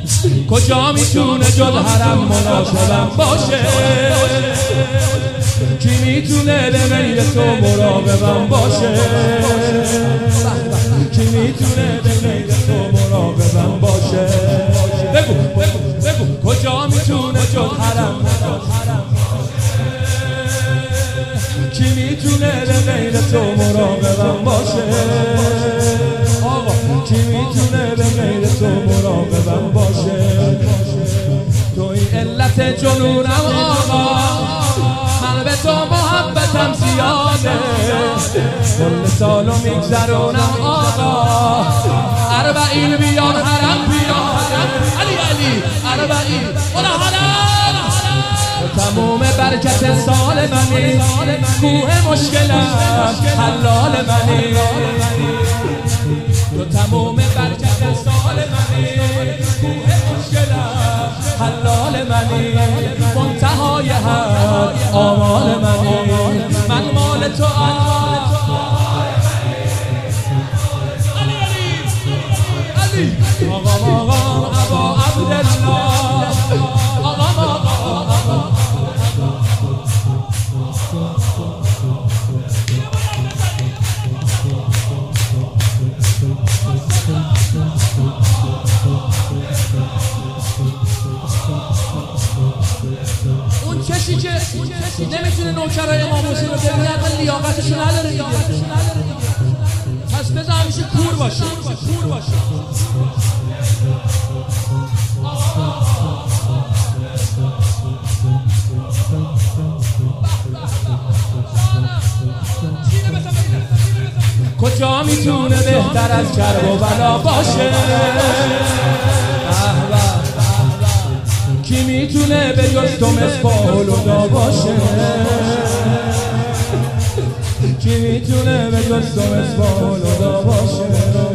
کجا میتونه جز حرم مناسبم باشه؟ کی میتونه به میل تو مراقبم باشه؟ کی میتونه به میل تو مراقبم باشه؟ بگو بگو بگو کجا میتونه جز حرم مناسبم باشه؟ کی میتونه به میل تو مراقبم باشه؟ آقا کی میتونه به میل تو مراقبم باشه؟ توی علت جنونم آقا، من به تو محبتم زیاده، کل سالو میگذرونم آقا، 40 بیان حرم پیاده، علی علی 40 اولا حرم، تموم برکت سال منی، کوه مشکلم حلال منی، تو تموم برکت سال منی، کوه مشکلم حلال منی، منتهای هر آمال منی، من مال تو علی آقا ابا عبدالله آقا اون کسی که نمیتونه نوکرای امام حسین رو ببینه اصلا لیاقتشو نداره دیگه، پس بذار همیشه کور باشه. کجا میتونه بهتر از کرب و بلا باشه؟ کی میتونه به جز تو مصباح الهدی باشه؟ کی میتونه به جز تو مصباح الهدی باشه؟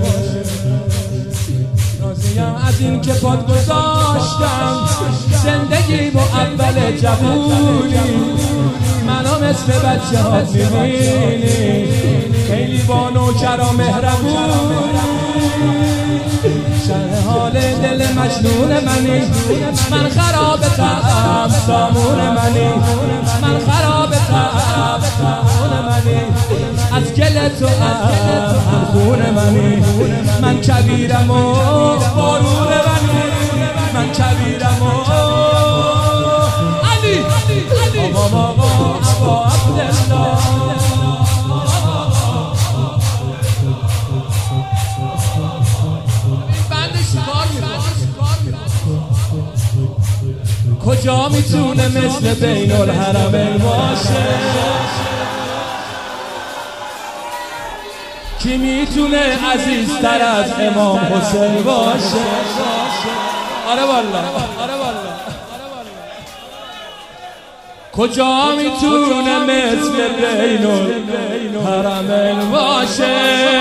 راضیم از این که پات گذاشتم زندگیمو اول جوونی، منو مثل بچه ها میبینی، خیلی با نوکرا مهربونی، شرح حال دل مجنون منی، من خرابتم سامون منی، من خرابتم سامون منی، از گل تو هم خون منی، من کبیرم و بارون منی، من کبیرم و علی آقا عبدالله کجا میتونه مثل بین الحرمین باشه؟ کی میتونه عزیزتر از امام حسین باشه؟ آره والله کجا میتونه مثل بین الحرمین باشه؟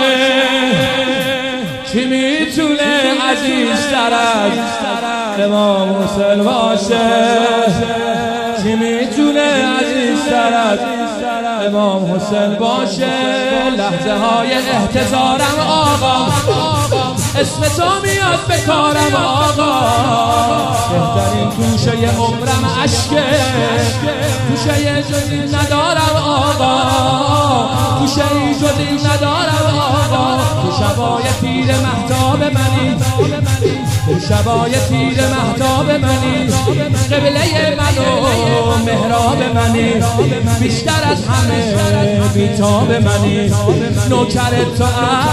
کی میتونه عزیزتر از امام حسین باشه؟ کی میتونه عزیزتر از امام حسین باشه؟ لحظه های احتضارم آقا، اسم تو میاد به کارم آقا، بهترین توشه عمرم عشقه، توشه جزی ندارم آقا، توشه جزی ندارم آقا، تو شبای تیر مهتاب منی، تو شبای تیر مهتاب منی، قبله منو مهراب منی، بیشتر از همه بیتاب منی، نوکر تو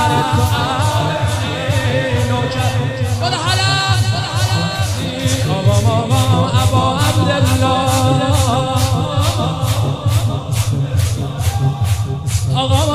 ابا عبدالله آقا